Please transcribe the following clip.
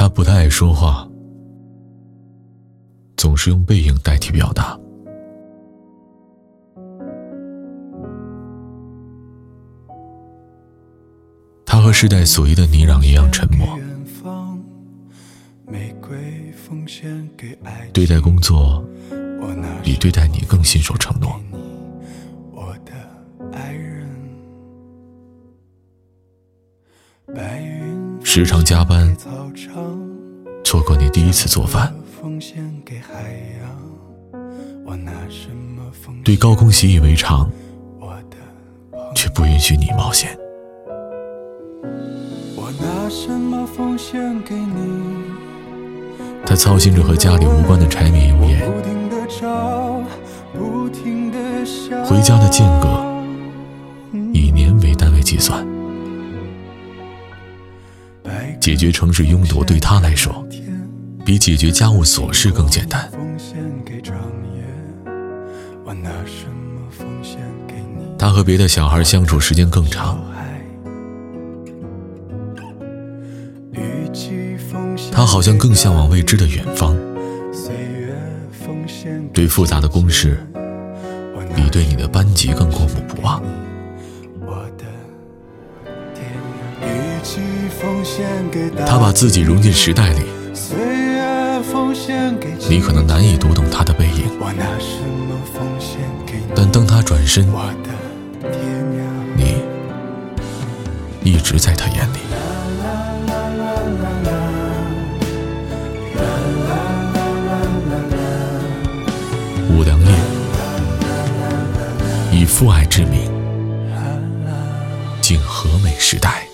他不太爱说话，总是用背影代替表达。他和世代所遗的泥壤一样沉默，对待工作比对待你更信守承诺。时常加班，错过你第一次做饭，对高空习以为常，却不允许你冒险。他操心着和家里无关的柴米油盐，回家的间隔以年为单位计算。解决城市拥堵对他来说，比解决家务琐事更简单。他和别的小孩相处时间更长，他好像更向往未知的远方，对复杂的公事比对你的班级更过目不忘。他把自己融进时代里，你可能难以读懂他的背影，但当他转身，你一直在他眼里。武良烈以父爱之名，敬和美时代。